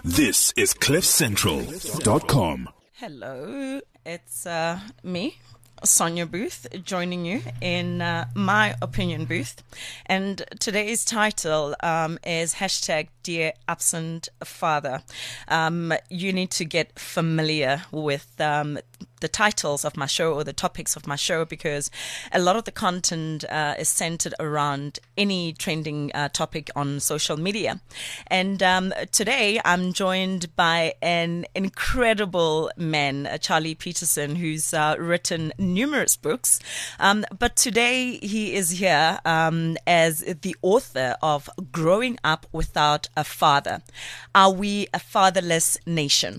This is CliffCentral.com. Hello, it's me, Sonia Booth, joining you in my opinion booth. And today's title is hashtag Dear Absent Father. You need to get familiar with the titles of my show or the topics of my show, because a lot of the content is centered around any trending topic on social media. And today I'm joined by an incredible man, Charlie Peterson, who's written numerous books. But today he is here as the author of Growing Up Without a Father. Are we a fatherless nation?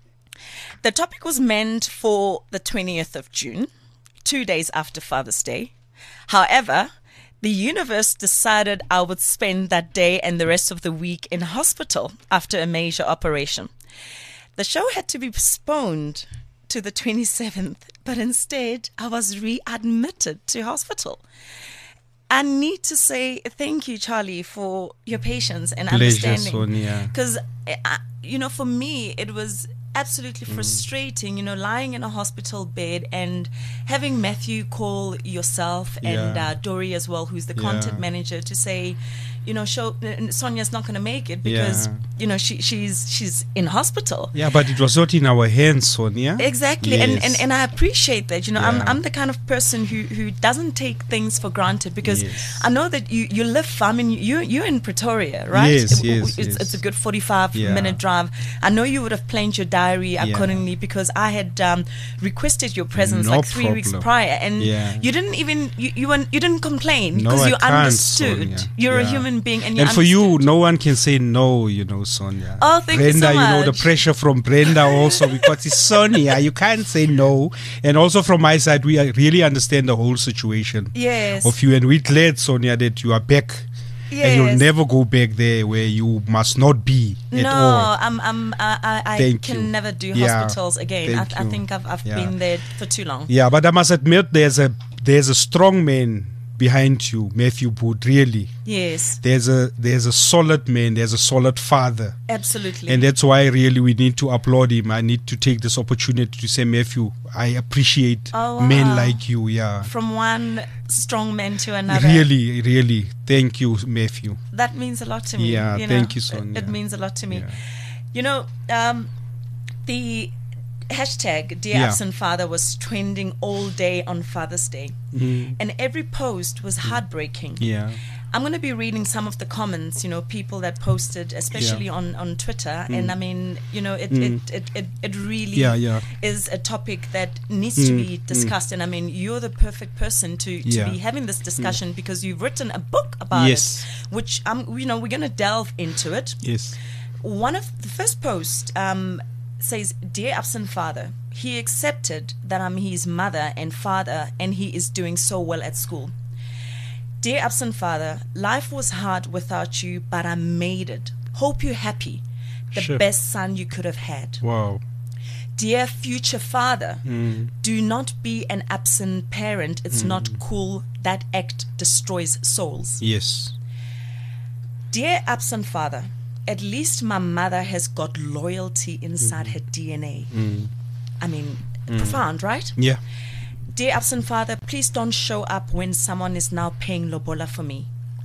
The topic was meant for the 20th of June, 2 days after Father's Day. However, the universe decided I would spend that day and the rest of the week in hospital after a major operation. The show had to be postponed to the 27th, but instead I was readmitted to hospital. I need to say thank you, Charlie, for your patience and understanding. Because, for me, it was absolutely frustrating, lying in a hospital bed and having Matthew call yourself and Dory as well, who's the content manager, to say, Sonia's not going to make it because, she's in hospital. Yeah, but it was not in our hands, Sonia. Exactly. Yes. And I appreciate that. I'm the kind of person who doesn't take things for granted, because I know that you live, you're in Pretoria, right? Yes. It's a good 45-minute drive. I know you would have planned your diary accordingly, because I had requested your presence 3 weeks prior, and you didn't even you didn't complain, because you understood. Sonia. You're a human being, and for you, no one can say no, Sonia. Oh, thank Brenda, you so much. the pressure from Brenda also, because it's Sonia, you can't say no. And also from my side, we really understand the whole situation of you, and we're glad, Sonia, that you are back. Yes. And you'll never go back there where you must not be at all. I can never do hospitals again. I think I've been there for too long. Yeah, but I must admit, there's a strong man behind you, Matthew Booth, really. Yes. There's a solid man, there's a solid father. Absolutely. And that's why really we need to applaud him. I need to take this opportunity to say, Matthew, I appreciate men like you. Yeah. From one strong man to another. Really, really. Thank you, Matthew. That means a lot to me. Yeah, thank you, Sonia. It means a lot to me. Yeah. The hashtag Dear Absent Father was trending all day on Father's Day. And every post was heartbreaking. Yeah. I'm going to be reading some of the comments, people that posted, especially on Twitter. And I mean, it really is a topic that needs to be discussed. And I mean, you're the perfect person to be having this discussion, because you've written a book about it, which we're going to delve into it. Yes. One of the first posts says, Dear Absent Father, he accepted that I'm his mother and father, and he is doing so well at school. Dear Absent Father, life was hard without you, but I made it. Hope you're happy. The best son you could have had. Wow. Dear future father, do not be an absent parent. It's not cool. That act destroys souls. Yes. Dear Absent Father, at least my mother has got loyalty inside her DNA. I mean, profound, right? Yeah. Dear Absent Father, please don't show up when someone is now paying lobola for me.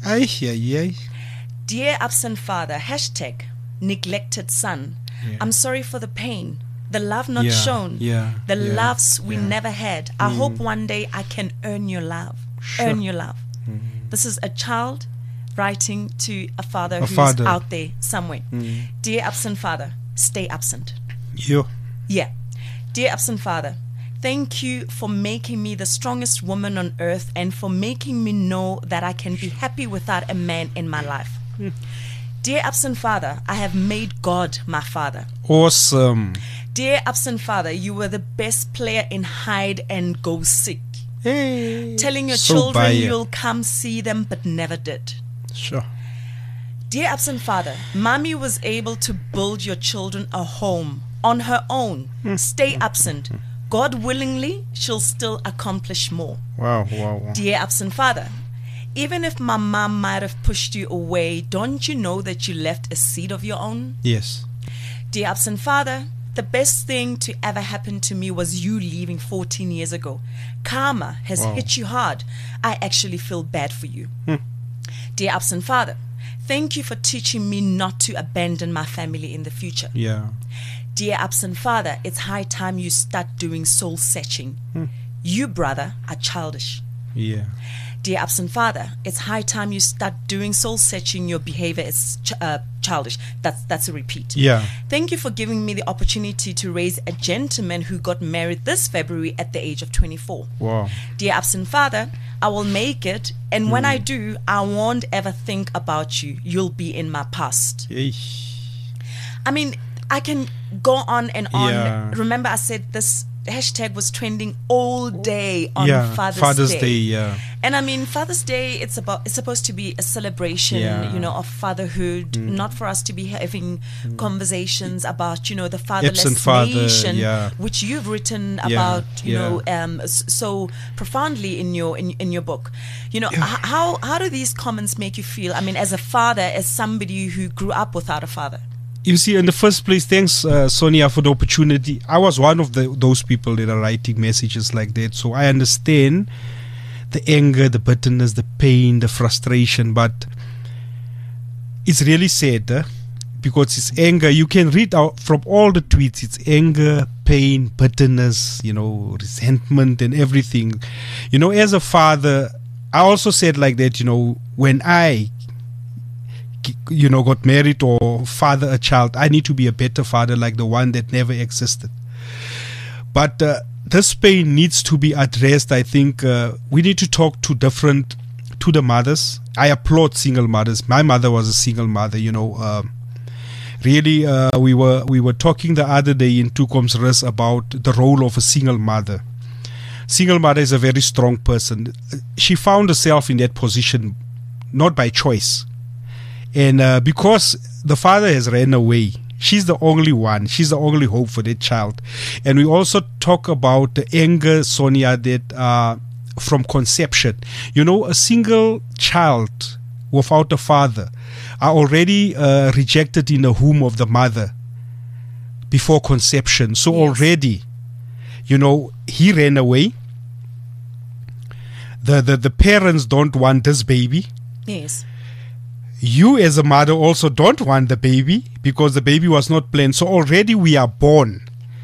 Dear Absent Father, hashtag neglected son. I'm sorry for the pain, the love not shown, the loves we never had. I hope one day I can earn your love. Earn your love. This is a child writing to a father who's out there somewhere. Dear Absent Father, stay absent. Yeah. Dear Absent Father, thank you for making me the strongest woman on earth, and for making me know that I can be happy without a man in my life. Dear Absent Father, I have made God my father. Awesome. Dear Absent Father, you were the best player in hide and go seek. Telling your children you'll come see them, but never did. Sure. Dear Absent Father, Mommy was able to build your children a home on her own. Stay absent. God willingly, she'll still accomplish more. Wow. Dear Absent Father, even if my mom might have pushed you away, don't you know that you left a seed of your own? Yes. Dear absent father, the best thing to ever happen to me was you leaving 14 years ago. Karma has hit you hard. I actually feel bad for you. Dear absent father, thank you for teaching me not to abandon my family in the future. Yeah. Dear absent father, it's high time you start doing soul searching. You, brother, are childish. Yeah. Dear absent father, it's high time you start doing soul searching. Your behavior is childish. That's a repeat. Yeah. Thank you for giving me the opportunity to raise a gentleman who got married this February at the age of 24. Wow. Dear absent father, I will make it, and when I do, I won't ever think about you. You'll be in my past. I mean, I can go on and on. Yeah. Remember, I said this hashtag was trending all day on Father's Day. Yeah. And I mean, Father's Day, it's supposed to be a celebration, of fatherhood, not for us to be having conversations about, the fatherless nation, which you've written about, so profoundly in your book. How do these comments make you feel? I mean, as a father, as somebody who grew up without a father. You see, in the first place, thanks, Sonia, for the opportunity. I was one of those people that are writing messages like that. So I understand the anger, the bitterness, the pain, the frustration. But it's really sad because it's anger. You can read out from all the tweets. It's anger, pain, bitterness, resentment and everything. As a father, I also said like that, when I got married or father a child, I need to be a better father like the one that never existed. But this pain needs to be addressed. I think we need to talk to the mothers. I applaud single mothers. My mother was a single mother, really. We were talking the other day in Tukom's about the role of a single mother. Single mother is a very strong person. She found herself in that position not by choice. And because the father has ran away, she's the only one. She's the only hope for that child. And we also talk about the anger, Sonia, that from conception. A single child without a father are already rejected in the womb of the mother before conception. So already, he ran away. The parents don't want this baby. Yes. You as a mother also don't want the baby because the baby was not planned. So already we are born.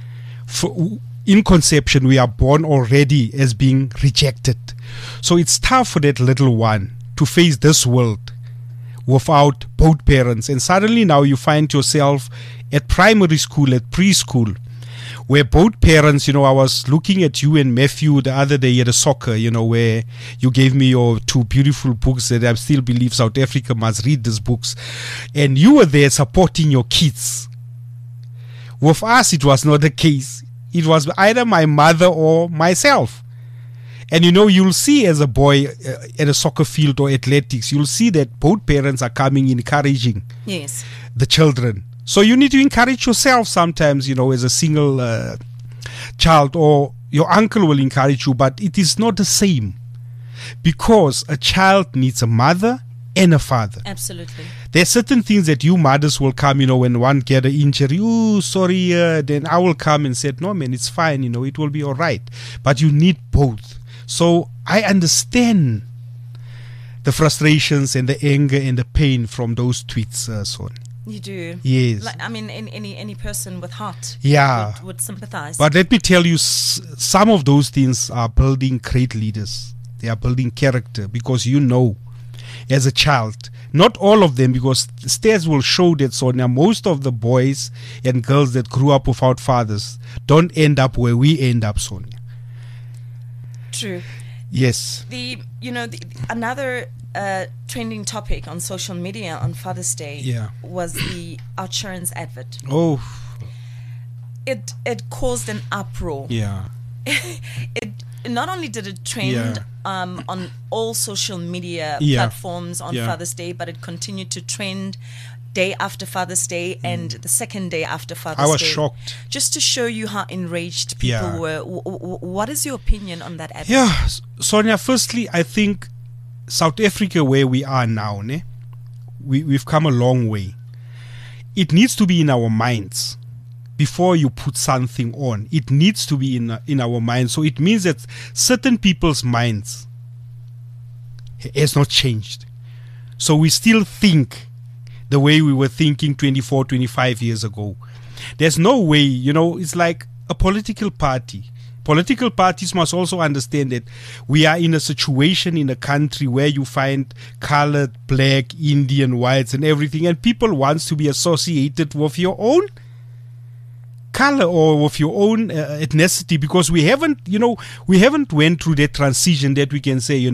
In conception, we are born already as being rejected. So it's tough for that little one to face this world without both parents. And suddenly now you find yourself at primary school, at preschool, where both parents, I was looking at you and Matthew the other day at a soccer, where you gave me your two beautiful books that I still believe South Africa must read these books. And you were there supporting your kids. With us, it was not the case. It was either my mother or myself. And you'll see as a boy at a soccer field or athletics, you'll see that both parents are coming encouraging the children. So you need to encourage yourself sometimes, as a single child, or your uncle will encourage you, but it is not the same because a child needs a mother and a father. Absolutely. There are certain things that you mothers will come, when one get an injury, sorry, then I will come and say, no, man, it's fine, it will be all right. But you need both. So I understand the frustrations and the anger and the pain from those tweets, Son. You do. Yes. Any person with heart would sympathize. But let me tell you, some of those things are building great leaders. They are building character because as a child, not all of them, because stats will show that, Sonia, most of the boys and girls that grew up without fathers don't end up where we end up, Sonia. True. Yes. Another trending topic on social media on Father's Day was the Outsurance advert. Oh. It caused an uproar. Yeah. It not only did it trend on all social media platforms on Father's Day, but it continued to trend day after Father's Day and the second day after Father's Day. I was shocked. Just to show you how enraged people were. What is your opinion on that advert? Yeah, Sonia, firstly, I think South Africa, where we are now, we've come a long way. It needs to be in our minds before you put something on. It needs to be in our minds. So it means that certain people's minds has not changed. So we still think the way we were thinking 24, 25 years ago. There's no way, it's like a political party. Political parties must also understand that we are in a situation in a country where you find colored, black, Indian, whites and everything, and people want to be associated with your own color or with your own ethnicity, because we haven't went through that transition that we can say,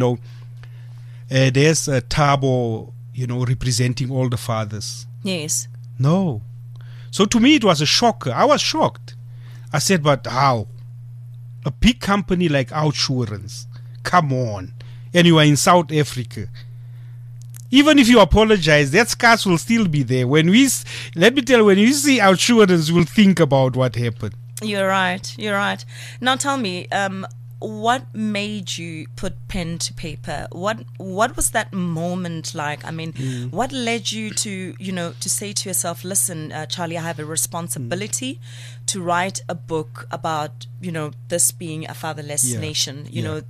there's a Thabo, representing all the fathers. Yes. No. So to me, it was a shocker. I was shocked. I said, but how? A big company like OUTsurance, come on, and you are in South Africa. Even if you apologize, that scars will still be there. When you see OUTsurance, we'll think about what happened. You're right. Now tell me, what made you put pen to paper? What was that moment like? I mean, what led you to, to say to yourself, listen, Charlie, I have a responsibility to write a book about, this being a fatherless nation.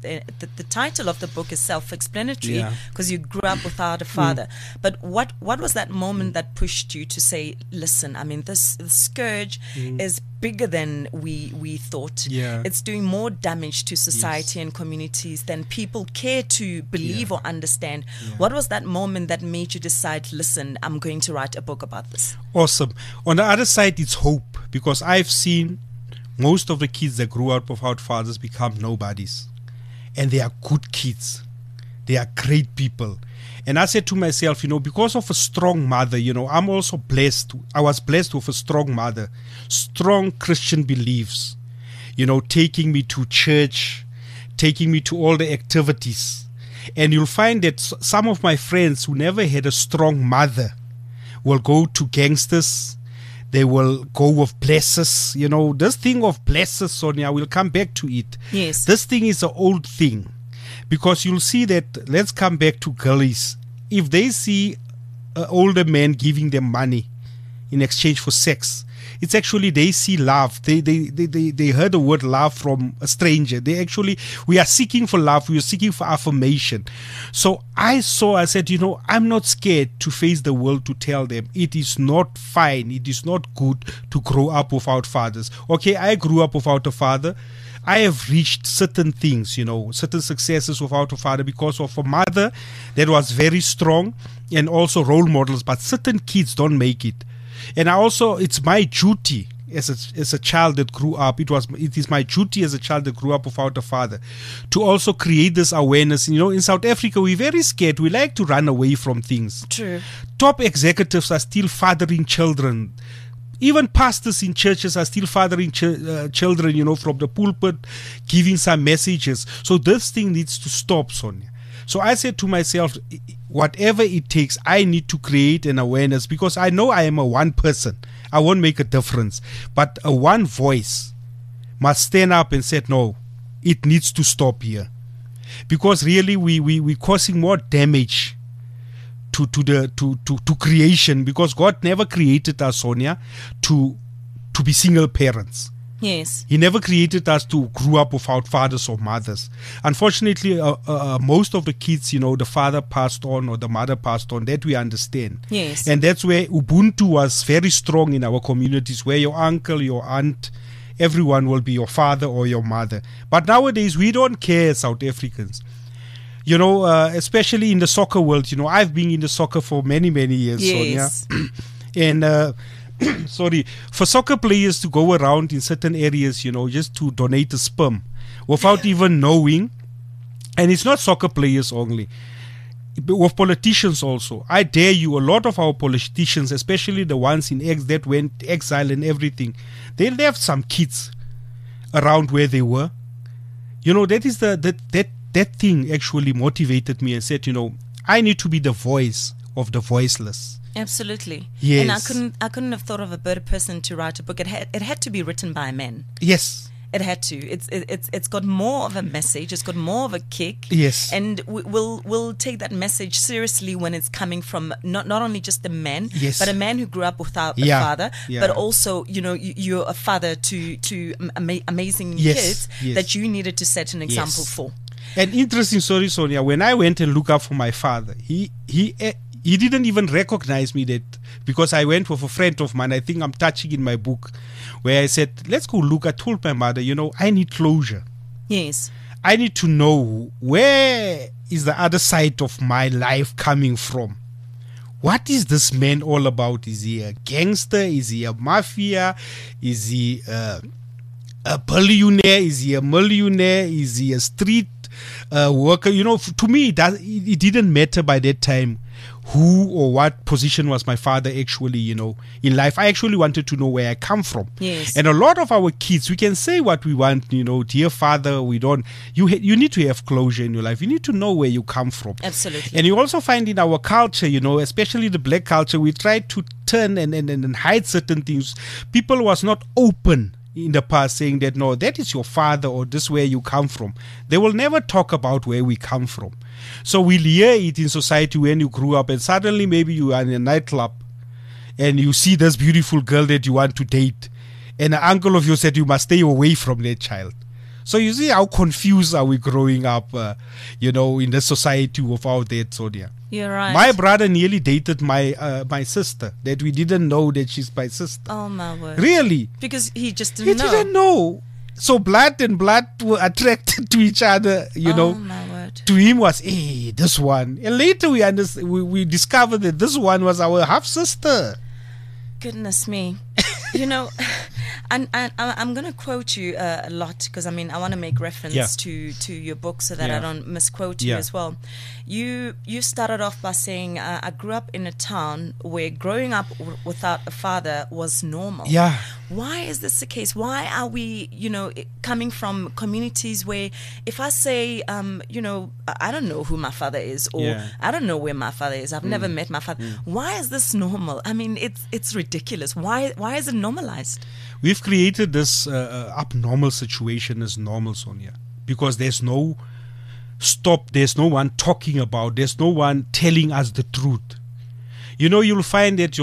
The title of the book is self-explanatory because you grew up without a father. But what was that moment that pushed you to say, listen, I mean, this scourge is bigger than we thought. It's doing more damage to society and communities than people care to believe or understand. What was that moment that made you decide, listen, I'm going to write a book about this? Awesome. On the other side, it's hope, because I've seen most of the kids that grew up without fathers become nobodies, and they are good kids. They are great people. And I said to myself, because of a strong mother, I'm also blessed. I was blessed with a strong mother, strong Christian beliefs, taking me to church, taking me to all the activities. And you'll find that some of my friends who never had a strong mother will go to gangsters. They will go with blessers. This thing of blessers, Sonia, we'll come back to it. Yes. This thing is an old thing. Because you'll see that, let's come back to girlies. If they see an older man giving them money in exchange for sex, it's actually they see love. They heard the word love from a stranger. We are seeking for love. We are seeking for affirmation. So I said, I'm not scared to face the world to tell them it is not fine. It is not good to grow up without fathers. Okay, I grew up without a father. I have reached certain things, certain successes without a father because of a mother that was very strong and also role models, but certain kids don't make it. And it's my duty as a child that grew up, it is my duty as a child that grew up without a father to also create this awareness. In South Africa, we're very scared. We like to run away from things. True. Top executives are still fathering children. Even pastors in churches are still fathering children, from the pulpit, giving some messages. So this thing needs to stop, Sonia. So I said to myself, whatever it takes, I need to create an awareness, because I know I am a one person. I won't make a difference. But a one voice must stand up and say, no, it needs to stop here. Because really we're causing more damage to creation, because God never created us, Sonia, to be single parents. Yes. He never created us to grow up without fathers or mothers. Unfortunately, most of the kids, the father passed on or the mother passed on. That we understand. Yes. And that's where Ubuntu was very strong in our communities, where your uncle, your aunt, everyone will be your father or your mother. But nowadays, we don't care, South Africans. Especially in the soccer world, I've been in the soccer for many, many years, yes. Sonia. And, for soccer players to go around in certain areas, just to donate a sperm without even knowing, and it's not soccer players only, but with politicians also. I dare you, a lot of our politicians, especially the ones that went exile and everything, they left some kids around where they were. That is that thing actually motivated me and said, I need to be the voice of the voiceless. Absolutely. Yes. And I couldn't have thought of a better person to write a book. It had to be written by a man. Yes. It had to. It's got more of a message. It's got more of a kick. Yes. And we'll take that message seriously when it's coming from not only just a man, yes, but a man who grew up without a father, but also, you know, you're a father to amazing kids that you needed to set an example for. An interesting story, Sonia. When I went and looked up for my father, he didn't even recognize me, that because I went with a friend of mine. I think I'm touching in my book, where I said, let's go look. I told my mother, you know, I need closure. Yes. I need to know, where is the other side of my life coming from? What is this man all about? Is he a gangster? Is he a mafia? Is he a billionaire? Is he a millionaire? Is he a street worker? You know, to me, it didn't matter by that time who or what position was my father actually, you know, in life. I actually wanted to know where I come from. Yes. And a lot of our kids, we can say what we want, you know, dear father, we don't. You need to have closure in your life. You need to know where you come from. Absolutely. And you also find in our culture, you know, especially the black culture, we try to turn and hide certain things. People was not open in the past, saying that, no, that is your father, or this is where you come from. They will never talk about where we come from. So we'll hear it in society when you grew up, and suddenly maybe you are in a nightclub and you see this beautiful girl that you want to date, and an uncle of yours said you must stay away from that child. So you see how confused are we growing up, you know, in the society without that, Sonia. You're right. My brother nearly dated my sister, that we didn't know that she's my sister. Oh, my word. Really? Because he just didn't know. He didn't know. So blood and blood were attracted to each other, you know. Oh, my word. To him was, hey, this one. And later we discovered that this one was our half-sister. Goodness me. You know, and I'm going to quote you a lot, because I mean, I want to make reference to your book so that I don't misquote you as well. You started off by saying, I grew up in a town where growing up without a father was normal. Yeah. Why is this the case? Why are we, you know, coming from communities where if I say, you know, I don't know who my father is, or I don't know where my father is, I've never met my father. Why is this normal? I mean, it's ridiculous. Why is it normalized? We've created this abnormal situation as normal, Sonia, because there's no stop, there's no one talking about, there's no one telling us the truth. You know, you'll find that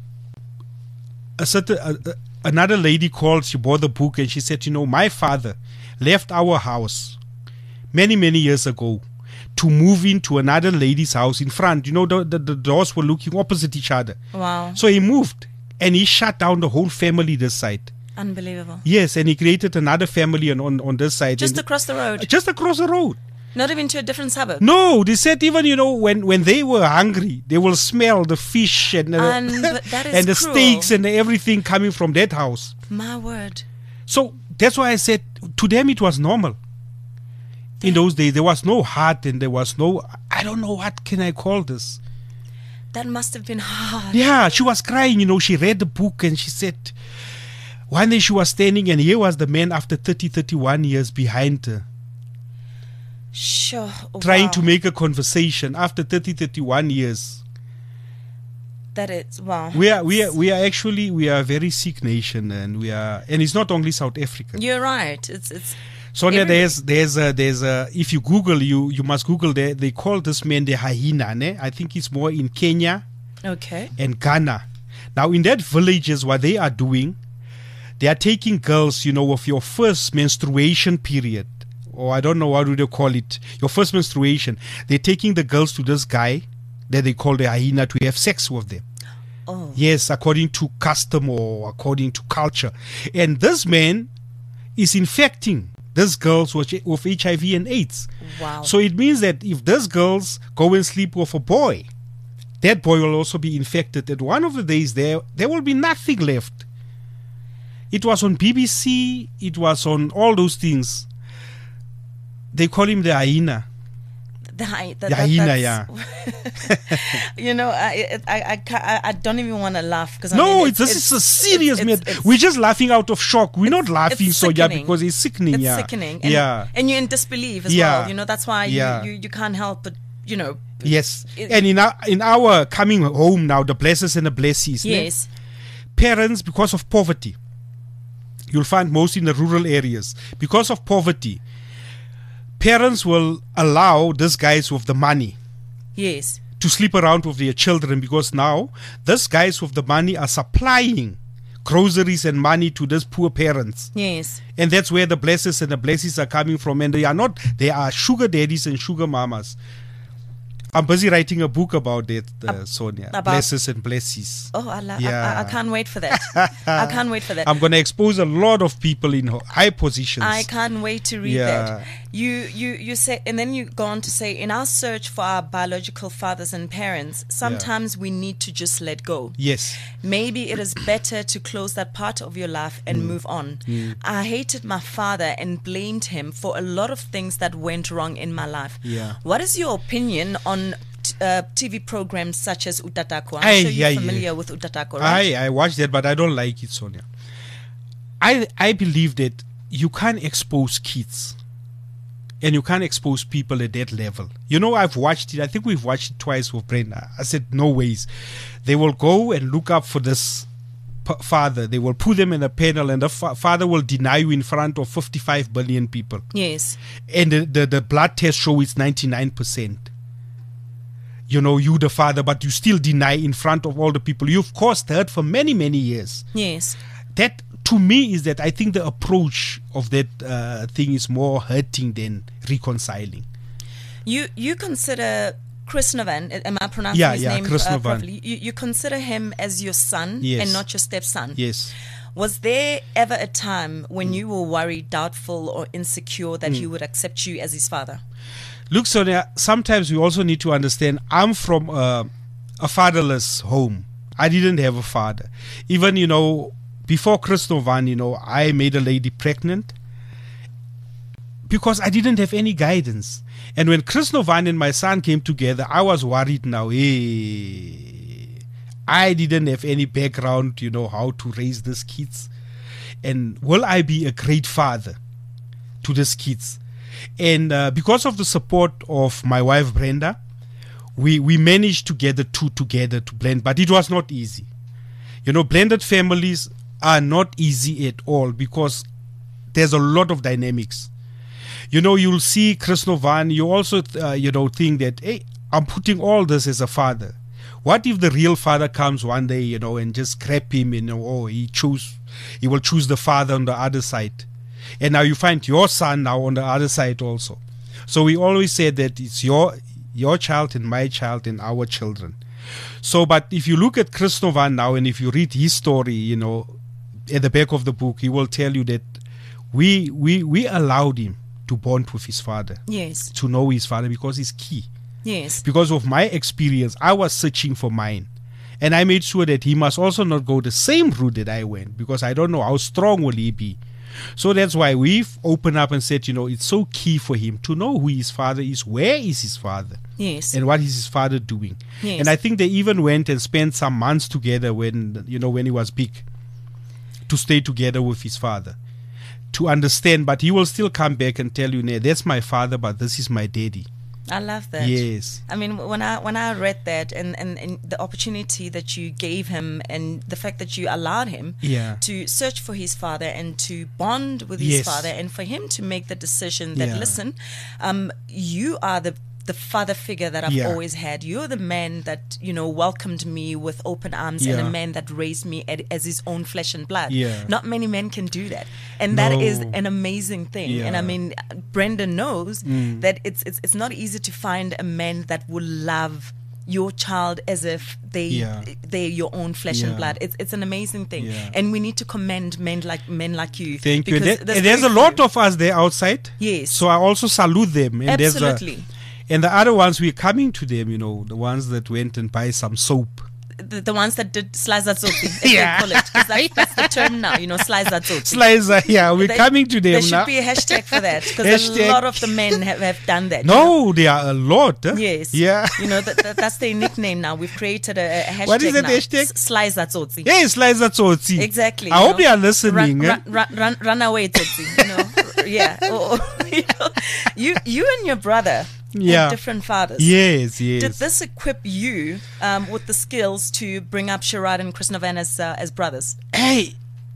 another lady called, she bought the book, and she said, you know, my father left our house many, many years ago to move into another lady's house in front. You know, the doors were looking opposite each other. Wow. So he moved, and he shut down the whole family this side. Unbelievable. Yes, and he created another family on this side. Just across the road? Just across the road. Not even to a different suburb? No, they said even, you know, when they were hungry, they will smell the fish and the steaks and everything coming from that house. My word. So that's why I said to them it was normal. In those days, there was no heart, and there was no, I don't know, what can I call this? That must have been hard. Yeah, she was crying, you know, she read the book, and she said, one day she was standing, and here was the man after 31 years behind her. Sure. Trying to make a conversation after 31 years. That is, wow. We are actually a very sick nation, and it's not only South Africa. You're right. It's Sonia, there's if you Google, you must Google, they call this man the hyena, ne? I think it's more in Kenya, and Ghana. Now in that villages, what they are doing, they are taking girls, you know, of your first menstruation period, or I don't know what do they call it, your first menstruation. They're taking the girls to this guy that they call the hyena to have sex with them. Oh. Yes, according to custom or according to culture. And this man is infecting these girls with HIV and AIDS. Wow. So it means that if these girls go and sleep with a boy, that boy will also be infected. At one of the days there will be nothing left. It was on BBC, it was on all those things. They call him the hyena. The hyena, yeah. You know, I don't even want to laugh, because this is a serious matter. We're just laughing out of shock. We're not laughing because it's sickening. It's sickening. And, and you're in disbelief as well. You know, that's why you can't help but, you know. Yes. And in our coming home now, the blessers and the blessees. Yes. Parents, because of poverty, you'll find most in the rural areas. Because of poverty, parents will allow these guys with the money yes, to sleep around with their children, because now these guys with the money are supplying groceries and money to these poor parents. Yes. And that's where the blessings and the blessings are coming from. And they are sugar daddies and sugar mamas. I'm busy writing a book about it, Sonia. Blesses and blesses. Oh, I can't wait for that. I can't wait for that. I'm going to expose a lot of people in high positions. I can't wait to read that. You say, and then you go on to say, in our search for our biological fathers and parents, sometimes we need to just let go. Yes. Maybe it is better to close that part of your life and move on. I hated my father and blamed him for a lot of things that went wrong in my life. Yeah. What is your opinion on TV programs such as Utatako? I'm sure you're familiar with Utatako, right? I watched that, but I don't like it, Sonia. I believe that you can't expose kids and you can't expose people at that level. You know, I've watched it. I think we've watched it twice with Brenda. I said, no ways. They will go and look up for this father. They will put them in a panel, and the father will deny you in front of 55 billion people. Yes. And the blood test show it's 99%. You know, you the father, but you still deny in front of all the people you've caused hurt for many, many years. Yes. That, to me, is that I think the approach of that thing is more hurting than reconciling. You consider Chris Novan, am I pronouncing his name properly? You consider him as your son and not your stepson. Yes. Was there ever a time when you were worried, doubtful, or insecure that he would accept you as his father? Look, Sonia, sometimes we also need to understand I'm from a fatherless home. I didn't have a father. Even, you know, before Chris Novan, you know, I made a lady pregnant because I didn't have any guidance. And when Chris Novan and my son came together, I was worried now. I didn't have any background, you know, how to raise these kids. And will I be a great father to these kids? And because of the support of my wife Brenda, we managed to get the two together to blend, but it was not easy. You know, blended families are not easy at all because there's a lot of dynamics. You know, you'll see Chris Novan, you also think that, hey, I'm putting all this as a father. What if the real father comes one day, you know, and just grab him, you know, he will choose the father on the other side. And now you find your son now on the other side also. So we always say that it's your child and my child and our children. So, but if you look at Chris Novan now, and if you read his story, you know, at the back of the book, he will tell you that we allowed him to bond with his father. Yes. To know his father, because he's key. Yes. Because of my experience, I was searching for mine. And I made sure that he must also not go the same route that I went, because I don't know how strong will he be. So that's why we've opened up and said, you know, it's so key for him to know who his father is, where is his father, yes, and what is his father doing. Yes. And I think they even went and spent some months together when he was big, to stay together with his father, to understand. But he will still come back and tell you, nah, that's my father, but this is my daddy. I love that. Yes. I mean, when I read that and the opportunity that you gave him and the fact that you allowed him to search for his father and to bond with his father, and for him to make the decision that, listen, you are the father figure that I've always had. You're the man that, you know, welcomed me with open arms, and a man that raised me as his own flesh and blood. Not many men can do that, and that is an amazing thing. And I mean, Brendan knows that it's not easy to find a man that will love your child as if they're your own flesh and blood. It's an amazing thing, and we need to commend men like you. Thank you. There's a lot of us there outside. Yes. So I also salute them. And absolutely. And the other ones, we're coming to them, you know, the ones that went and buy some soap. The ones that did slicer tsotsi, as they call it. Because that's the term now, you know, slicer tsotsi. Slicer, we're coming to them now. There should be a hashtag for that, because a lot of the men have done that. No, there are a lot. Huh? Yes. Yeah. You know, that's their nickname now. We've created a hashtag. What is that now? hashtag? Slicer tsotsi. Yeah, slicer tsotsi. Exactly. I hope you are listening. Run away tsotsi, you know. Yeah. You and your brother have different fathers. Yes. Did this equip you with the skills to bring up Sharad and Chris Novan as brothers? Hey,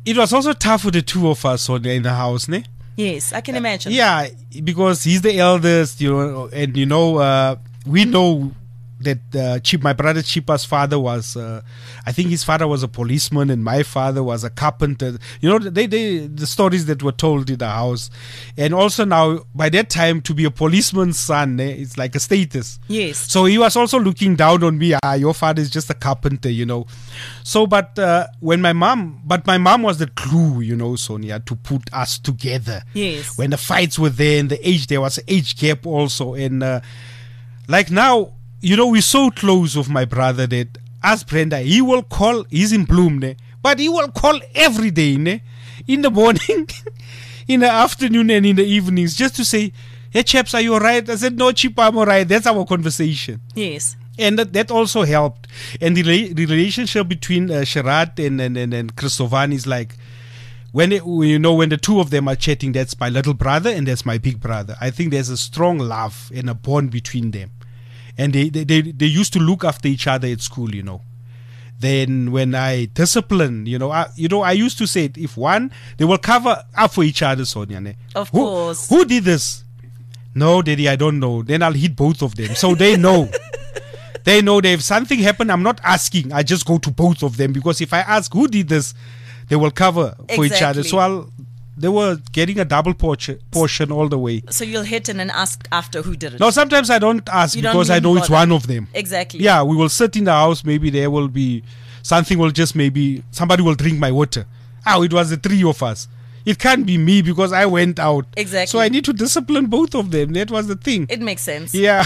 It was also tough for the two of us in the house, ne? Yes, I can imagine. Yeah, because he's the eldest, and we know that my brother Chipa's father was, I think his father was a policeman and my father was a carpenter. The stories that were told in the house. And also now, by that time, to be a policeman's son, it's like a status. Yes. So he was also looking down on me. Your father is just a carpenter, So, but my mom was the glue, Sonia, to put us together. Yes. When the fights were there and there was an age gap also. And like now, we're so close with my brother that as Brenda, he will call, he's in Bloom, but he will call every day, in the morning, in the afternoon and in the evenings, just to say, hey chaps, are you alright? I said, no, Chipa, I'm alright. That's our conversation. Yes. And that also helped. And the relationship between Sharat and Christovan is like, when the two of them are chatting, that's my little brother and that's my big brother. I think there's a strong love and a bond between them. And they used to look after each other at school, Then when I discipline, I used to say, if one, they will cover up for each other, Sonia. Of course. Who did this? No, Daddy, I don't know. Then I'll hit both of them. So they know. They know that if something happened, I'm not asking. I just go to both of them. Because if I ask who did this, they will cover for each other. So they were getting a double portion all the way. So you'll hit and then ask after who did it? No, sometimes I don't ask because I know it's one of them. Exactly. Yeah, we will sit in the house. Maybe there will be something somebody will drink my water. It was the three of us. It can't be me because I went out. Exactly. So I need to discipline both of them. That was the thing. It makes sense. Yeah.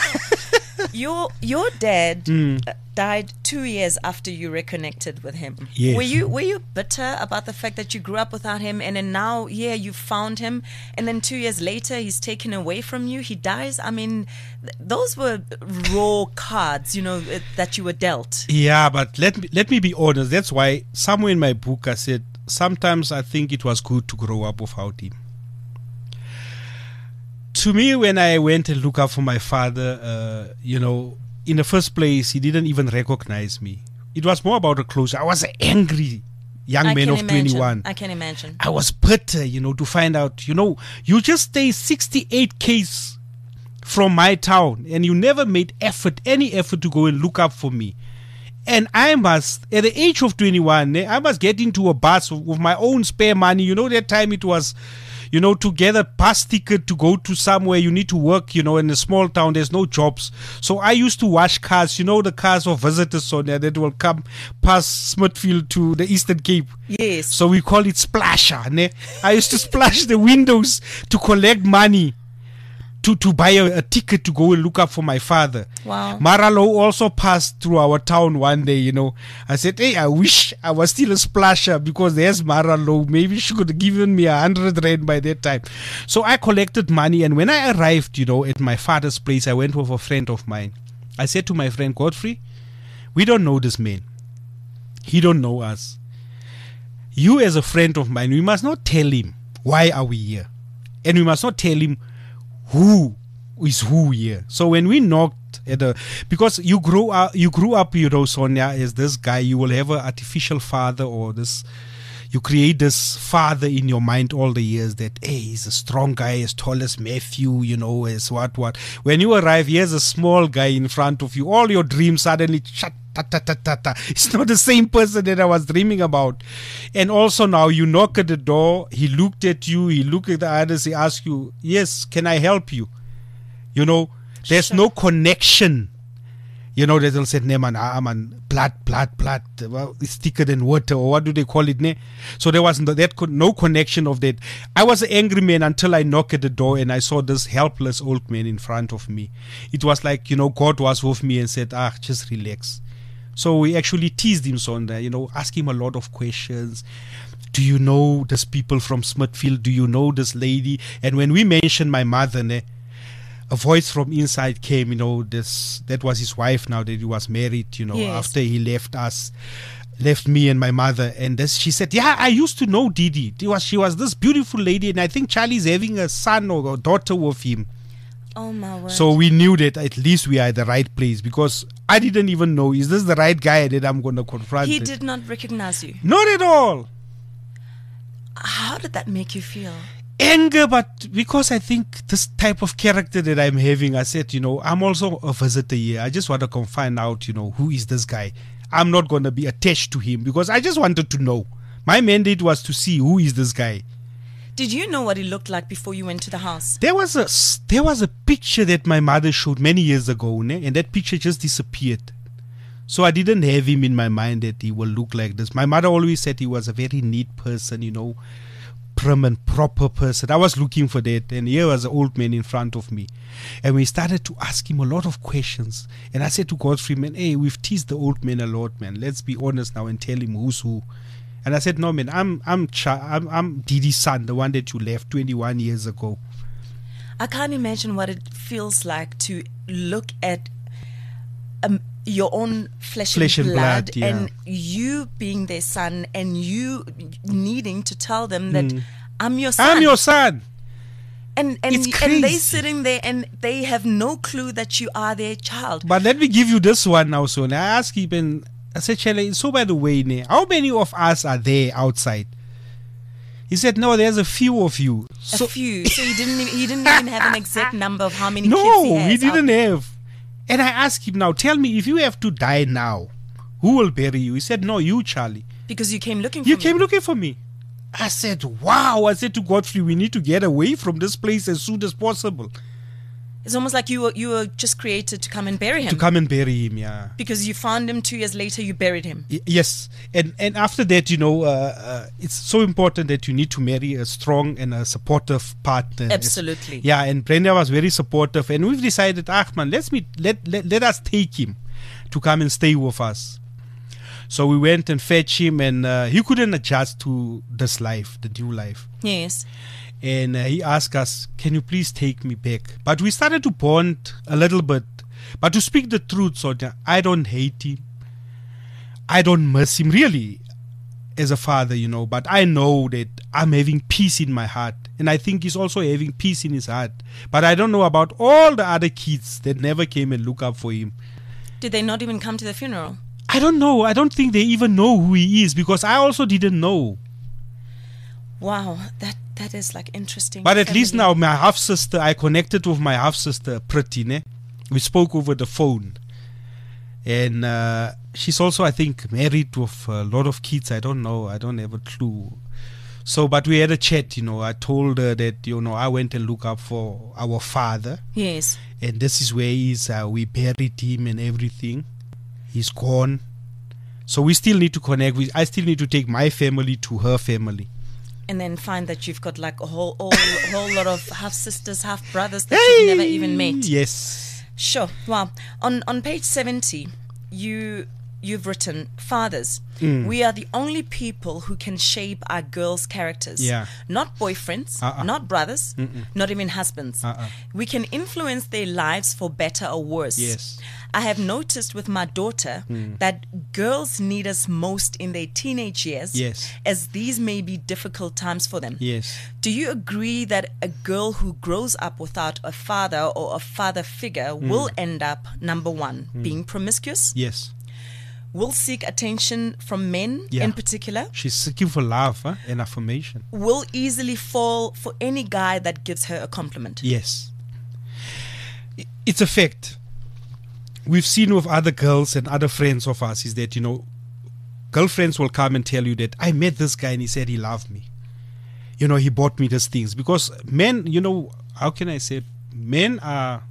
Your dad died 2 years after you reconnected with him. Yes. Were you bitter about the fact that you grew up without him and then now you found him and then 2 years later he's taken away from you, he dies? I mean, those were raw cards, that you were dealt. Yeah, but let me be honest. That's why somewhere in my book I said sometimes I think it was good to grow up without him. To me, when I went and looked up for my father, in the first place, he didn't even recognize me. It was more about a closure. I was an angry young man of 21. I can imagine. I was bitter, to find out, you just stay 68 k's from my town and you never made any effort to go and look up for me. And I must, at the age of 21, I must get into a bus with my own spare money. That time it was, to get a bus ticket to go to somewhere you need to work, in a small town, there's no jobs. So I used to wash cars, the cars of visitors, Sonia, that will come past Smithfield to the Eastern Cape. Yes. So we call it splasher. I used to splash the windows to collect money. To buy a ticket to go and look up for my father. Wow. Maralo also passed through our town one day, I said, hey, I wish I was still a splasher because there's Maralo. Maybe she could have given me 100 rand by that time. So I collected money, and when I arrived, at my father's place, I went with a friend of mine. I said to my friend Godfrey, we don't know this man. He don't know us. You as a friend of mine, we must not tell him why are we here. And we must not tell him who is who here. So when we knocked because you grew up, Sonia, as this guy, you will have an artificial father or this, you create this father in your mind all the years that, hey, he's a strong guy, as tall as Matthew, as what. When you arrive, here's a small guy in front of you. All your dreams suddenly shut. It's not the same person that I was dreaming about. And also now you knock at the door, he looked at you, he looked at the others, he asked you, yes, can I help you? There's no connection. They'll say, man, blood. Well, it's thicker than water, or what do they call it? So there was no connection of that. I was an angry man until I knocked at the door and I saw this helpless old man in front of me. It was like, God was with me and said, just relax. So we actually teased him, Sonda, ask him a lot of questions. Do you know these people from Smithfield? Do you know this lady? And when we mentioned my mother, a voice from inside came, that was his wife now that he was married, yes. After he left me and my mother. And she said, yeah, I used to know Didi. She was this beautiful lady, and I think Charlie's having a son or a daughter with him. Oh my word. So we knew that at least we are at the right place, because I didn't even know, is this the right guy that I'm going to confront? He did not recognize you? Not at all. How did that make you feel? Anger, but because I think this type of character that I'm having, I said, I'm also a visitor here. I just want to find out, who is this guy? I'm not going to be attached to him because I just wanted to know. My mandate was to see who is this guy. Did you know what he looked like before you went to the house? There was a picture that my mother showed many years ago, and that picture just disappeared. So I didn't have him in my mind that he will look like this. My mother always said he was a very neat person, prim and proper person. I was looking for that, and here was an old man in front of me. And we started to ask him a lot of questions. And I said to Godfrey, man, hey, we've teased the old man a lot, man. Let's be honest now and tell him who's who. And I said, no, man, I'm Didi's son, the one that you left 21 years ago. I can't imagine what it feels like to look at your own flesh and blood yeah. and you being their son and you needing to tell them that I'm your son. I'm your son. And they sitting there and they have no clue that you are their child. But let me give you this one now, Sonia. I asked him, and I said, Chele, so by the way, how many of us are there outside? He said, no, there's a few of you. A few. So he didn't even have an exact number of how many kids he has. No, he didn't have. And I asked him, now, tell me, if you have to die now, who will bury you? He said, no, you, Charlie. Because you came looking for me. You came looking for me. I said, wow. I said to Godfrey, we need to get away from this place as soon as possible. It's almost like you were just created to come and bury him. To come and bury him, yeah. Because you found him 2 years later, you buried him. Yes. And after that, it's so important that you need to marry a strong and a supportive partner. Absolutely. Yeah, and Brenda was very supportive. And we've decided, man, let us take him to come and stay with us. So we went and fetched him, and he couldn't adjust to this life, the new life. Yes. And he asked us, can you please take me back? But we started to bond a little bit. But to speak the truth, Sonia, I don't hate him. I don't miss him, really, as a father, But I know that I'm having peace in my heart. And I think he's also having peace in his heart. But I don't know about all the other kids that never came and look up for him. Did they not even come to the funeral? I don't know. I don't think they even know who he is, because I also didn't know. Wow, that is like interesting. But at least now my half-sister, I connected with my half-sister, Pretty, ne? We spoke over the phone. And she's also, I think, married with a lot of kids. I don't know. I don't have a clue. So, but we had a chat, I told her that, I went and looked up for our father. Yes. And this is where he is. We buried him and everything. He's gone. So we still need to connect. I still need to take my family to her family. And then find that you've got like a whole lot of half sisters, half brothers that you've never even met. Yes. Sure. Wow. On page 70, you've written, fathers, we are the only people who can shape our girls' characters. Yeah. Not boyfriends, not brothers, not even husbands. We can influence their lives for better or worse. Yes. I have noticed with my daughter that girls need us most in their teenage years, yes, as these may be difficult times for them. Yes. Do you agree that a girl who grows up without a father or a father figure will end up, number one, being promiscuous? Yes. Will seek attention from men in particular? She's seeking for love and affirmation. Will easily fall for any guy that gives her a compliment? Yes. It's a fact. We've seen with other girls and other friends of us is that, girlfriends will come and tell you that I met this guy and he said he loved me. He bought me these things. Because men, how can I say it? Men are,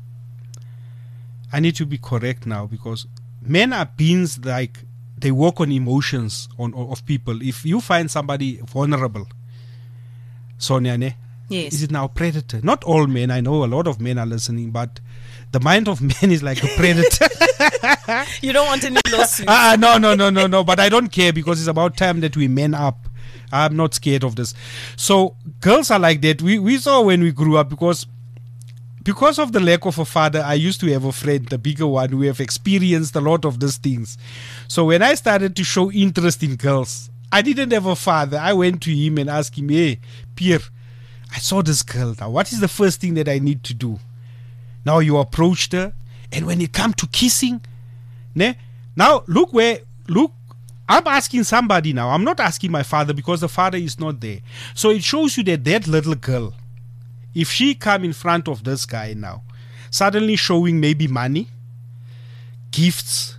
I need to be correct now, because men are beings like, they work on emotions of people. If you find somebody vulnerable, Sonia, ne? Yes. Is it now predator? Not all men. I know a lot of men are listening, but the mind of man is like a predator. You don't want any lawsuits. No. But I don't care, because it's about time that we man up. I'm not scared of this. So girls are like that. We saw when we grew up, because of the lack of a father, I used to have a friend, the bigger one, who have experienced a lot of these things. So when I started to show interest in girls, I didn't have a father. I went to him and asked him, hey, Pierre, I saw this girl. Now, what is the first thing that I need to do? Now you approached her, and when it comes to kissing, now look, I'm asking somebody now. I'm not asking my father because the father is not there. So it shows you that that little girl, if she come in front of this guy now, suddenly showing maybe money, gifts,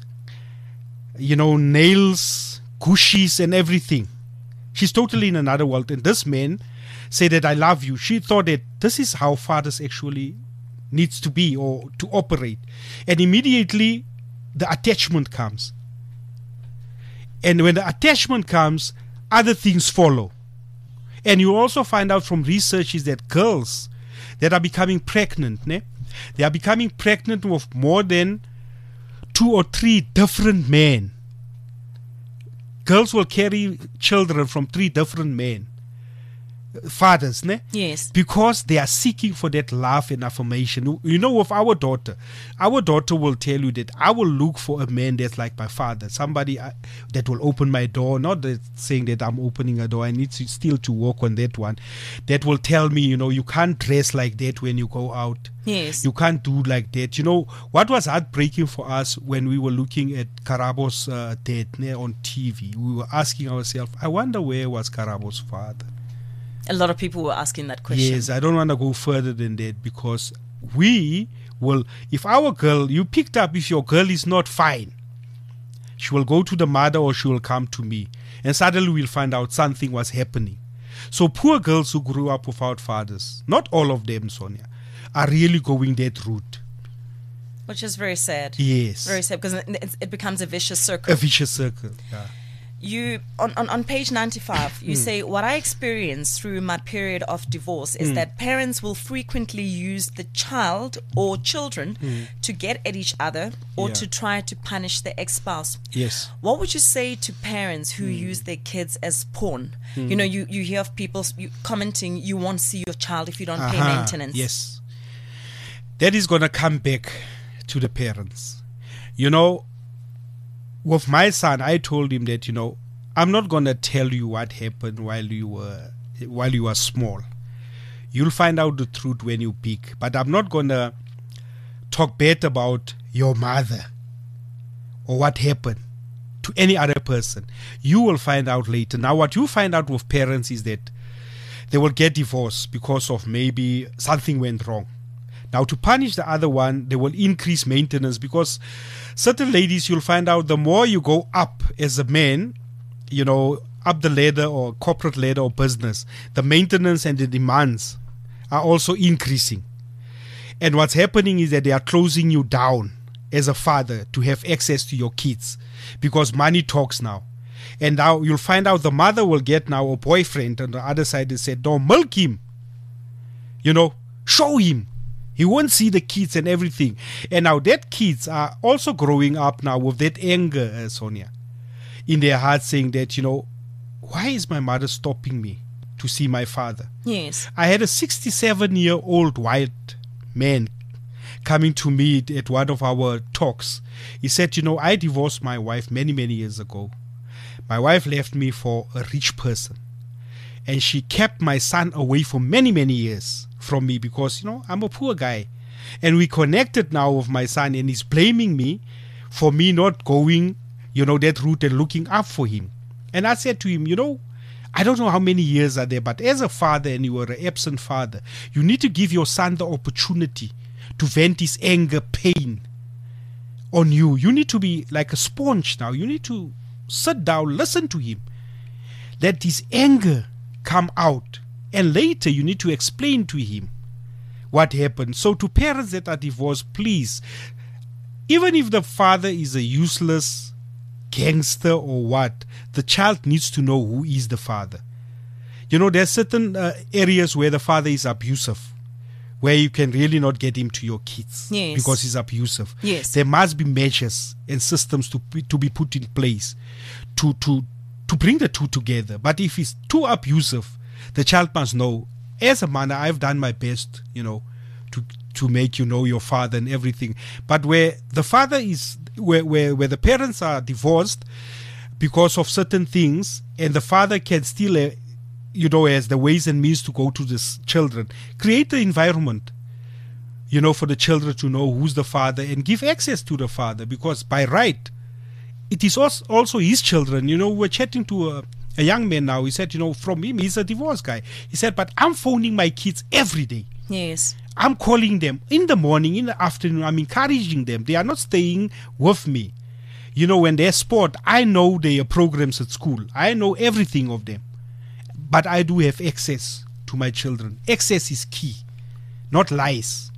nails, Gucci's and everything. She's totally in another world. And this man said that I love you. She thought that this is how fathers actually needs to be or to operate. And immediately the attachment comes. And when the attachment comes, other things follow. And you also find out from research is that girls that are becoming pregnant, they are becoming pregnant with more than 2 or 3 different men. Girls will carry children from 3 different men, fathers, Yes. because they are seeking for that love and affirmation. With our daughter will tell you that I will look for a man that's like my father, somebody that will open my door, not that saying that I'm opening a door. I need to still to work on that one. That will tell me, you can't dress like that when you go out. Yes. You can't do like that. What was heartbreaking for us when we were looking at Karabo's death on TV? We were asking ourselves, I wonder where was Karabo's father? A lot of people were asking that question. Yes, I don't want to go further than that because we will, if our girl, you picked up, if your girl is not fine, she will go to the mother or she will come to me. And suddenly we'll find out something was happening. So poor girls who grew up without fathers, not all of them, Sonia, are really going that route. Which is very sad. Yes. Very sad because it becomes a vicious circle. A vicious circle, yeah. You on page 95 you say what I experienced through my period of divorce is that parents will frequently use the child or children to get at each other or to try to punish the ex-spouse. Yes. What would you say to parents who use their kids as pawn? You hear of people commenting you won't see your child if you don't pay maintenance. Yes. That is going to come back to the parents. With my son, I told him that, I'm not going to tell you what happened while you were small. You'll find out the truth when you big. But I'm not going to talk bad about your mother or what happened to any other person. You will find out later. Now, what you find out with parents is that they will get divorced because of maybe something went wrong. Now, to punish the other one, they will increase maintenance because certain ladies, you'll find out the more you go up as a man, up the ladder or corporate ladder or business, the maintenance and the demands are also increasing. And what's happening is that they are closing you down as a father to have access to your kids because money talks now. And now you'll find out the mother will get now a boyfriend on the other side and said, no, milk him. Show him. He won't see the kids and everything. And now that kids are also growing up now with that anger, Sonia, in their hearts saying that, why is my mother stopping me to see my father? Yes. I had a 67-year-old white man coming to me at one of our talks. He said, I divorced my wife many, many years ago. My wife left me for a rich person. And she kept my son away for many, many years from me because, I'm a poor guy. And we connected now with my son and he's blaming me for me not going, that route and looking up for him. And I said to him, I don't know how many years are there, but as a father and you are an absent father, you need to give your son the opportunity to vent his anger, pain on you. You need to be like a sponge now. You need to sit down, listen to him. Let his anger come out. And later you need to explain to him what happened. So to parents that are divorced, please, even if the father is a useless gangster or what, the child needs to know who is the father. There's certain areas where the father is abusive, where you can really not get him to your kids because he's abusive. Yes. There must be measures and systems to be put in place to bring the two together. But if he's too abusive, the child must know, as a mother, I've done my best, to make you know your father and everything. But where the father is, where the parents are divorced because of certain things, and the father can still, has the ways and means to go to the children, create the environment, for the children to know who's the father and give access to the father, because by right, it is also his children. You know, we're chatting to a young man now. He said, you know, from him, he's a divorced guy. He said, but I'm phoning my kids every day. Yes. I'm calling them in the morning, in the afternoon. I'm encouraging them. They are not staying with me. You know, when they're sport, I know their programs at school. I know everything of them. But I do have access to my children. Access is key, not lies.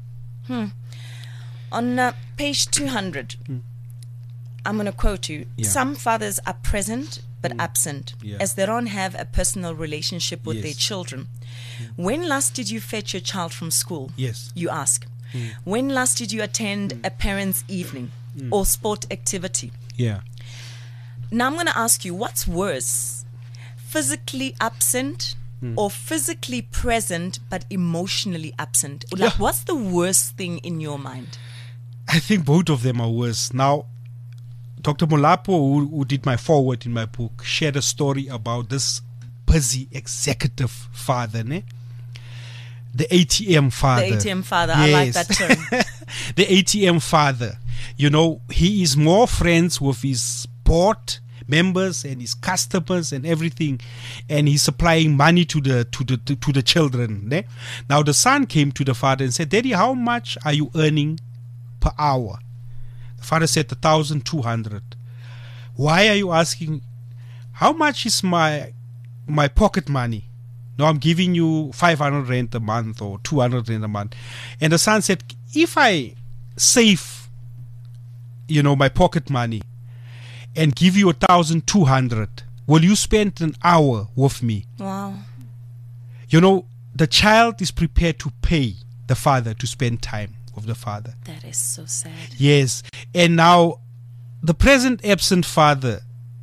On page 200, I'm going to quote you. Yeah. Some fathers are present but absent, as they don't have a personal relationship with their children. When last did you fetch your child from school? Yes. You ask. When last did you attend a parent's evening or sport activity? Yeah. Now I'm going to ask you, what's worse? Physically absent or physically present but emotionally absent? Like, what's the worst thing in your mind? I think both of them are worse. Now, Dr. Molapo, who did my foreword in my book, shared a story about this busy executive father, ne? The ATM father. The ATM father, yes. I like that term. The ATM father. You know, he is more friends with his board members and his customers and everything, and he's supplying money to the children. Ne? Now the son came to the father and said, "Daddy, how much are you earning per hour?" The father said, 1,200. Why are you asking? How much is my pocket money? No, I'm giving you 500 rand a month or 200 rand a month. And the son said, if I save, you know, my pocket money and give you 1,200, will you spend an hour with me? Wow. You know, the child is prepared to pay the father to spend time with the father. That is so sad. Yes. And now the present absent father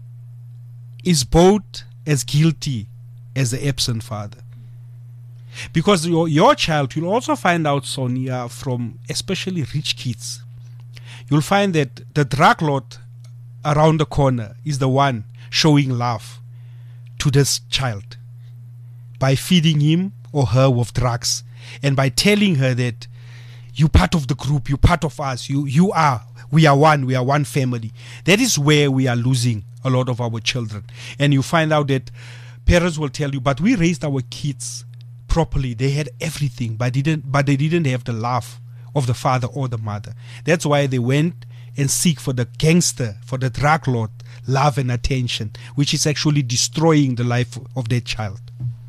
is both as guilty as the absent father. Because your child, you'll also find out, Sonia, from especially rich kids, you'll find that the drug lord around the corner is the one showing love to this child by feeding him or her with drugs and by telling her that you're part of the group, you're part of us, we are one family. That is where we are losing a lot of our children. And you find out that parents will tell you, but we raised our kids properly. They had everything, but they didn't have the love of the father or the mother. That's why they went and seek for the gangster, for the drug lord, love and attention, which is actually destroying the life of their child.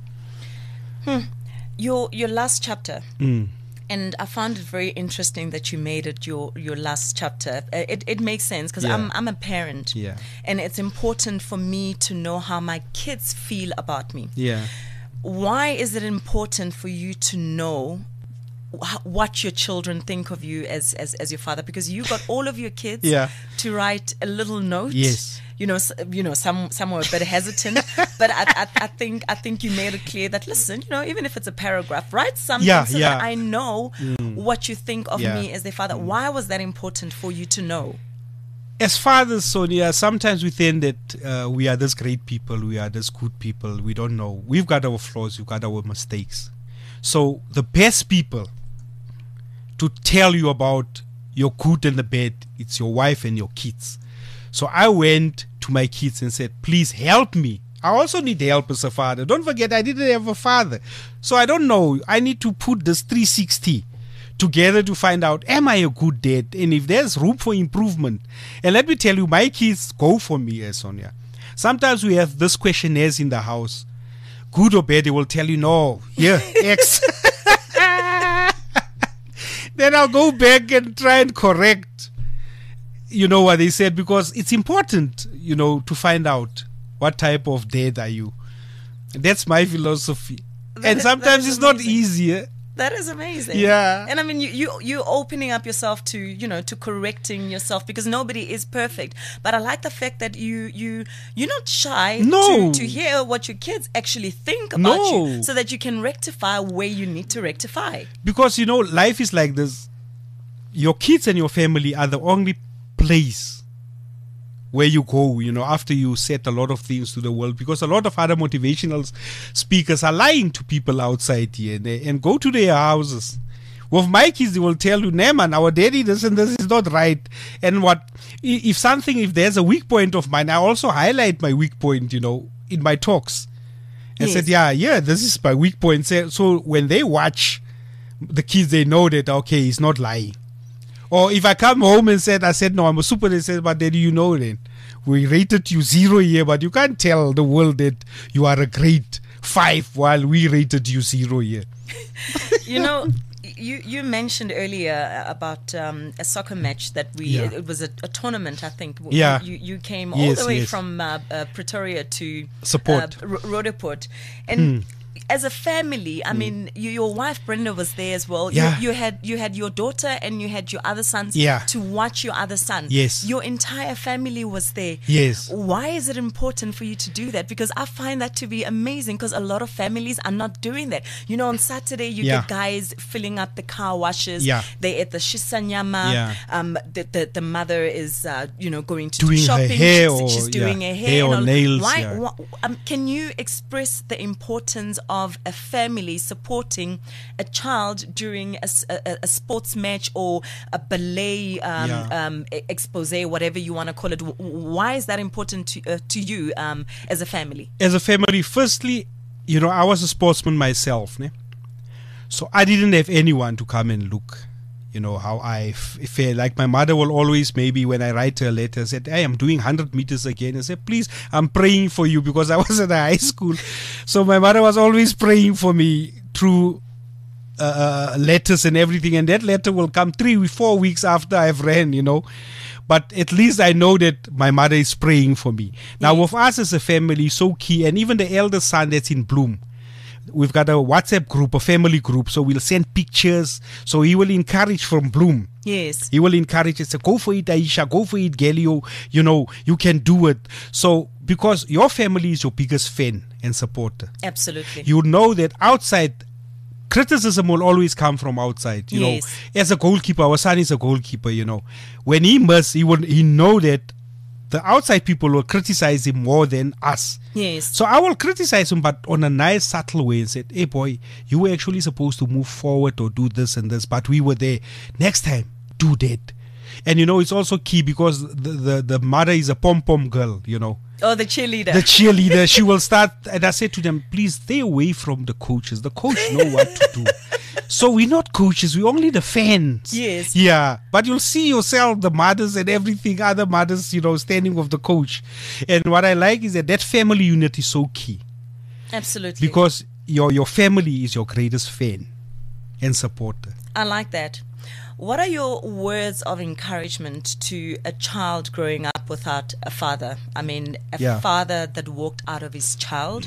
Your last chapter, and I found it very interesting that you made it your last chapter. It makes sense because I'm a parent, and it's important for me to know how my kids feel about me. Yeah. Why is it important for you to know what your children think of you as your father? Because you got all of your kids to write a little note. Yes. You know, some were a bit hesitant, but I think you made it clear that, listen, you know, even if it's a paragraph, write something that I know what you think of me as their father. Why was that important for you to know? As fathers, Sonia, sometimes we think that we are this great people, we are this good people. We don't know. We've got our flaws, we've got our mistakes. So the best people to tell you about your good and the bad, it's your wife and your kids. So I went to my kids and said, please help me. I also need help as a father. Don't forget, I didn't have a father. So I don't know. I need to put this 360 together to find out, am I a good dad? And if there's room for improvement. And let me tell you, my kids go for me, Sonia. Sometimes we have this questionnaires in the house. Good or bad, they will tell you, no, here, X. Then I'll go back and try and correct, you know, what they said, because it's important, you know, to find out what type of dad are you. That's my philosophy. And sometimes it's not easy. That is amazing. Yeah. And I mean, you opening up yourself to, you know, to correcting yourself, because nobody is perfect. But I like the fact that you're not shy to hear what your kids actually think about you, so that you can rectify where you need to rectify. Because, you know, life is like this. Your kids and your family are the only place where you go, you know, after you set a lot of things to the world, because a lot of other motivational speakers are lying to people outside here and go to their houses With my kids, they will tell you, "Nah, man, our daddy, this and this is not right." And if there's a weak point of mine, I also highlight my weak point, in my talks. And said, yeah, this is my weak point. So when they watch the kids, they know that, okay, he's not lying. Or if I come home and I said, no, I'm a super, they said, but daddy, then we rated you 0 here, but you can't tell the world that you are a grade 5 while we rated you 0 here. You mentioned earlier about a soccer match that it was a tournament, I think. Yeah. You came all the way from Pretoria to support Roodepoort. And as a family, I mean, your wife Brenda was there as well. Yeah. You had your daughter and you had your other sons to watch your other son. Yes. Your entire family was there. Yes. Why is it important for you to do that? Because I find that to be amazing, because a lot of families are not doing that. On Saturday you get guys filling up the car washes. Yeah. They at the Shisanyama. Yeah. The mother is going to doing do shopping. Her hair she's doing her hair or nails. Why, can you express the importance of a family supporting a child during a sports match or a ballet expose, whatever you want to call it? Why is that important to you as a family? As a family, firstly, I was a sportsman myself, so I didn't have anyone to come and look how I feel. Like my mother will always, maybe when I write her a letter, said, "Hey, I'm doing 100 meters again." I said, "Please, I'm praying for you," because I was at a high school. So my mother was always praying for me through letters and everything. And that letter will come 3-4 weeks after I've ran, But at least I know that my mother is praying for me. Now, with us as a family, so key. And even the eldest son that's in Bloem, we've got a WhatsApp group, a family group, so we'll send pictures. So he will encourage from Bloem. Yes. He will encourage us, go for it, Aisha, go for it, Gelio, you can do it. So, because your family is your biggest fan and supporter. Absolutely. You know that outside, criticism will always come from outside. You know, as a goalkeeper, our son is a goalkeeper, When he must, he know that the outside people will criticize him more than us. Yes. So I will criticize him, but on a nice, subtle way, and said, "Hey boy, you were actually supposed to move forward or do this and this, but we were there. Next time, do that." And it's also key because the mother is a pom-pom girl, Oh, the cheerleader. The cheerleader. She will start, and I said to them, "Please stay away from the coaches. The coach know what to do." So we're not coaches, we're only the fans. Yes. Yeah. But you'll see yourself, the mothers and everything, other mothers, standing with the coach. And what I like is that family unit is so key. Absolutely. Because your family is your greatest fan and supporter. I like that. What are your words of encouragement to a child growing up without a father? I mean, a father that walked out of his child,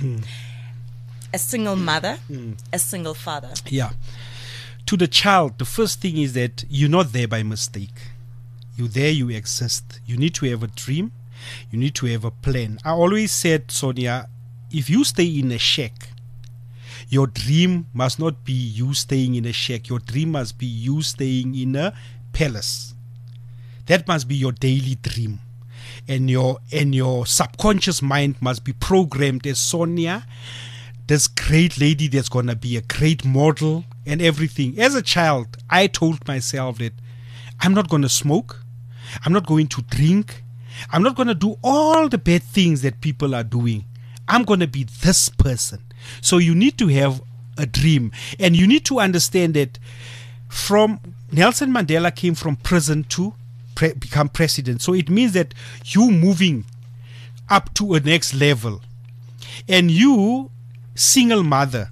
a single mother, a single father. Yeah. To the child, the first thing is that you're not there by mistake. You're there, you exist. You need to have a dream. You need to have a plan. I always said, Sonia, if you stay in a shack, your dream must not be you staying in a shack. Your dream must be you staying in a palace. That must be your daily dream. And your subconscious mind must be programmed as Sonia, this great lady that's going to be a great model and everything. As a child, I told myself that I'm not going to smoke. I'm not going to drink. I'm not going to do all the bad things that people are doing. I'm going to be this person. So you need to have a dream. And you need to understand that from Nelson Mandela came from prison to become president. So it means that you moving up to a next level. And you, single mother,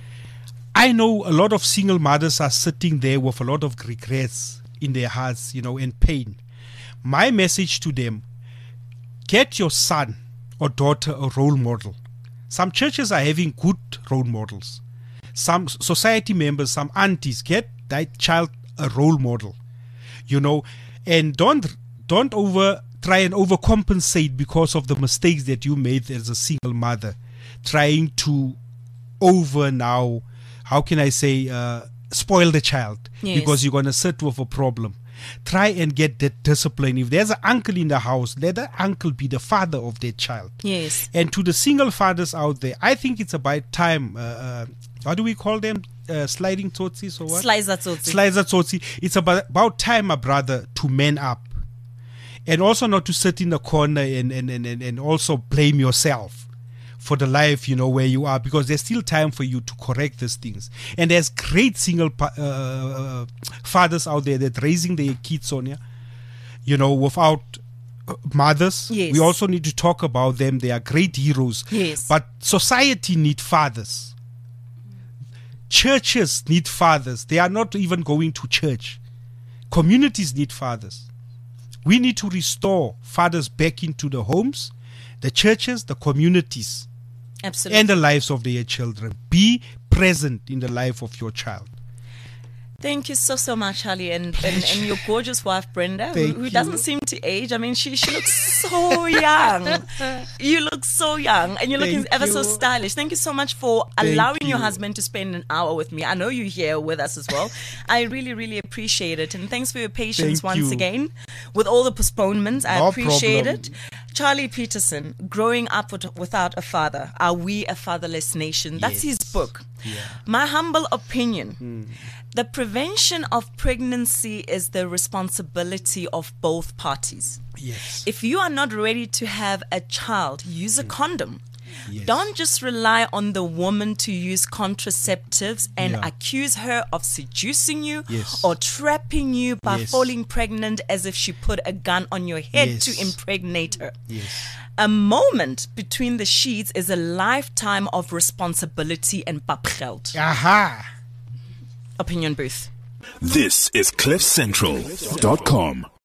I know a lot of single mothers are sitting there with a lot of regrets in their hearts, and pain. My message to them, get your son or daughter a role model. Some churches are having good role models. Some society members, some aunties, get that child a role model, and don't try and overcompensate because of the mistakes that you made as a single mother, trying to spoil the child. Yes. Because you're going to sit with a problem. Try and get that discipline. If there's an uncle in the house, let that uncle be the father of their child. Yes. And to the single fathers out there, I think it's about time, what do we call them? Sliding tsotsis or what? Slicer tsotsi. Slicer tsotsi. It's about time, my brother, to man up. And also not to sit in the corner and also blame yourself for the life, where you are, because there's still time for you to correct these things. And there's great single fathers out there that raising their kids, Sonia, without mothers. Yes. We also need to talk about them. They are great heroes. Yes. But society needs fathers. Churches need fathers. They are not even going to church. Communities need fathers. We need to restore fathers back into the homes, the churches, the communities. Absolutely. And the lives of their children. Be present in the life of your child. Thank you so much, Charlie, and your gorgeous wife, Brenda, who doesn't seem to age. I mean, she looks so young. You look so young, and you're looking ever so stylish. Thank you so much for allowing your husband to spend an hour with me. I know you're here with us as well. I really, really appreciate it, and thanks for your patience once again with all the postponements. I appreciate it. Charlie Peterson, Growing Up Without a Father, Are We a Fatherless Nation? That's his book. Yeah. My humble opinion, the prevention of pregnancy is the responsibility of both parties. Yes. If you are not ready to have a child, use a condom. Yes. Don't just rely on the woman to use contraceptives and accuse her of seducing you or trapping you by falling pregnant as if she put a gun on your head to impregnate her. Yes. A moment between the sheets is a lifetime of responsibility and papgeld. Aha! Opinion Booth. This is CliffCentral.com.